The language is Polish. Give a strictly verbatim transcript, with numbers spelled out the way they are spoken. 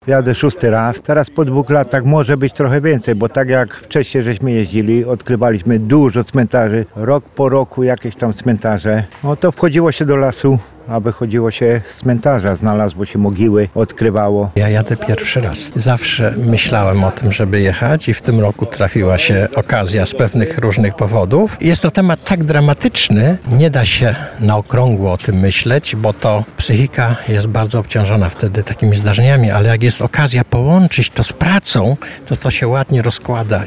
Jadę szósty raz. Teraz po dwóch latach może być trochę więcej, bo tak jak wcześniej żeśmy jeździli, odkrywaliśmy dużo cmentarzy. Rok po roku jakieś tam cmentarze. No to wchodziło się do lasu, a wychodziło się z cmentarza, znalazło się mogiły, odkrywało. Ja jadę pierwszy raz. Zawsze myślałem o tym, żeby jechać i w tym roku trafiła się okazja z pewnych różnych powodów. Jest to temat tak dramatyczny, nie da się na okrągło o tym myśleć, bo to psychika jest bardzo obciążona wtedy takimi zdarzeniami, ale jak jest okazja połączyć to z pracą, to to się ładnie rozkłada